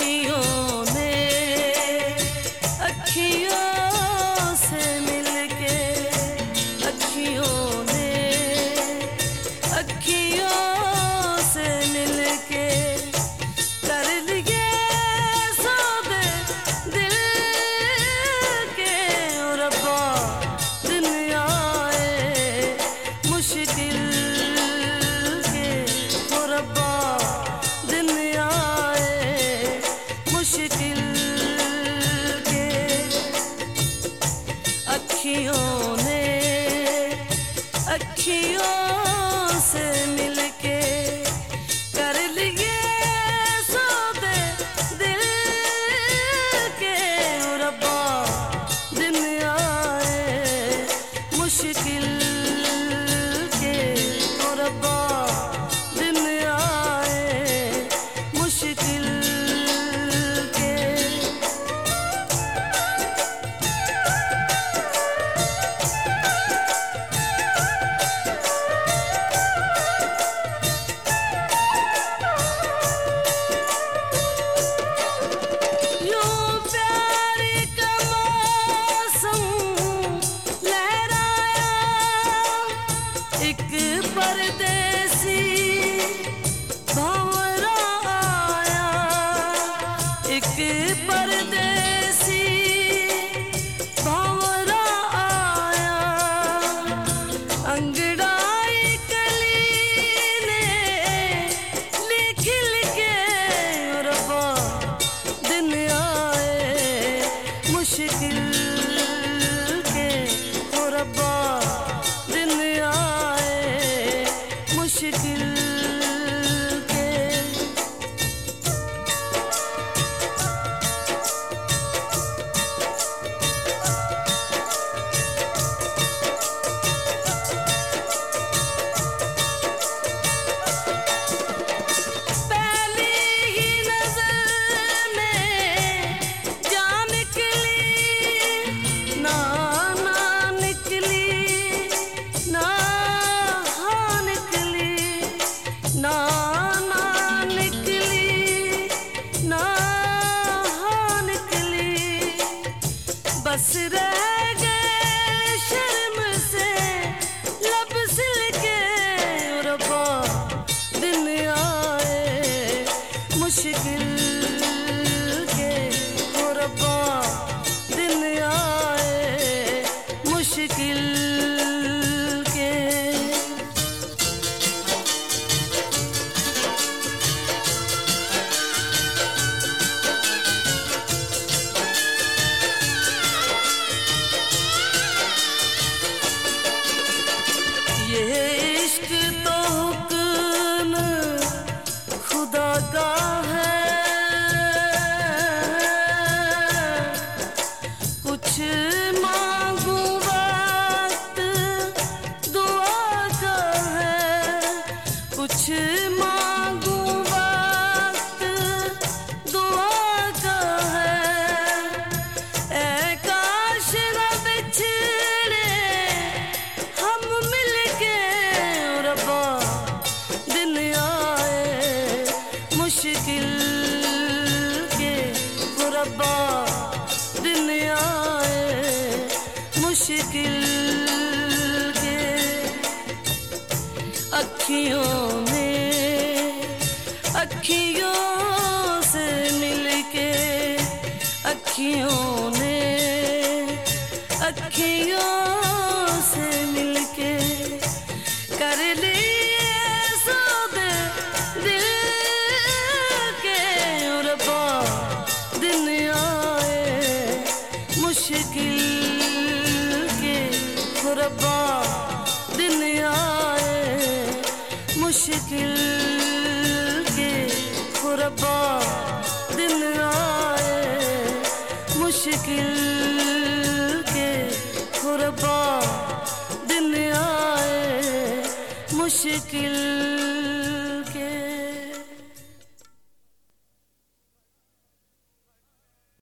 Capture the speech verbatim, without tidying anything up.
अखियों ने अखियों से मिलके, अखियों ने अखियों से मिलके कर लिए सौदे दिल के। और रब्बा दिन आए मुश्किल के, और रब्बा दिन आए मुश्किल के। अखियों ने अखियों से मिलके कर लिए सौदे दिल के। और रब्बा दिन आए मुश्किल के, और रब्बा दिन आए मुश्किल के। परदेसी भंवरा आया, एक परदेसी भंवरा आया। अंगड़ाई कली ने लिख के, और रब्बा दिन आए मुश्किल के। और रब्बा दिन आए मुश्किल के। पहली ही नजर में जान निकली, ना ना निकली, ना हाँ निकली, ना ना निकली, ना हाँ निकली। बस रह गए शर्म से लब सिलके। और रब्बा दिन आए मुश्किल के, और रब्बा दिन आए मुश्किल के। ये इश्क तो हुक्म खुदा का है, कुछ मांगू वक्त दुआ का है, कुछ मांगू वक्त दुआ का है। ऐ काश न बिछड़े हम मिलके। और रब्बा दिन आए मुश्किल के, और रब्बा दिन आए मुश्किल के। अखियों ने अखियों से मिलके, अखियों ने अखियों से मिलके कर लिए सौदे दिल के। और रब्बा दिन आए मुश्किल के, और रब्बा दिन आए मुश्किल के। और रब्बा दिन आए मुश्किल के। और रब्बा दिन आए मुश्किल